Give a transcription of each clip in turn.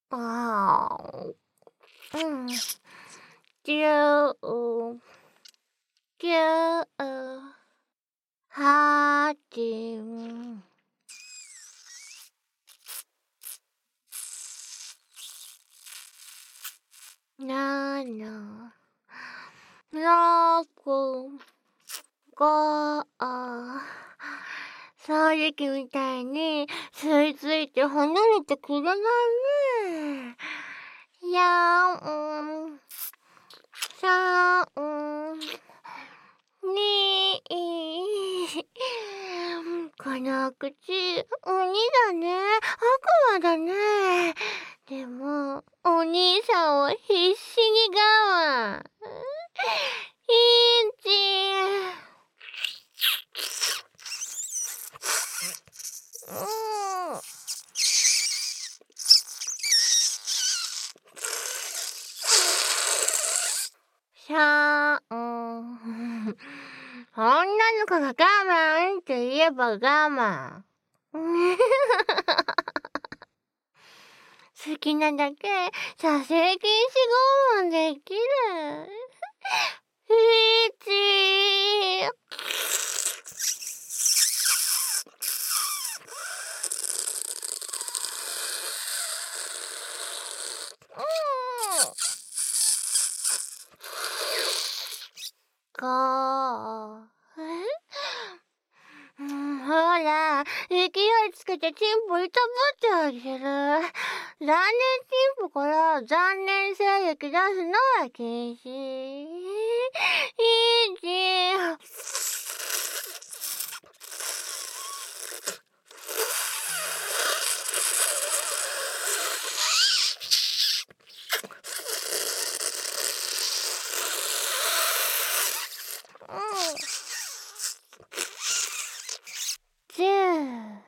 ああ、うん。9、9、8、7、6、5、掃除機みたいに吸い付いて離れてくれないね。4、3、2、この口、鬼だね。悪魔だね。でも、お兄さんは必死に我慢。1、うん。3、女の子が我慢って言えば我慢。好きなだけ射精禁止我慢できる。1、5、ほら、勢いつけてチンポいたぶってあげる。残念チンポから残念精液出すのは禁止。1、10。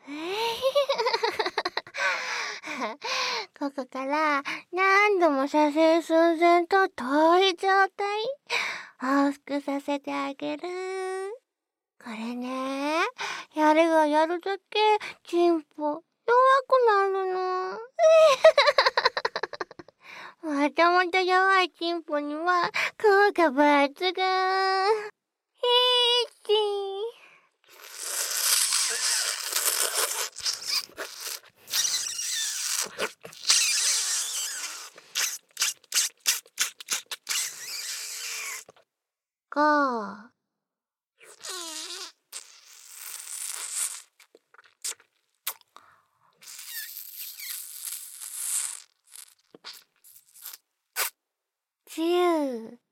ここから何度も射精寸前と遠い状態往復させてあげる。これね、やればやるだけチンポ弱くなるの。もともと弱いチンポには効果抜群。1、5、10。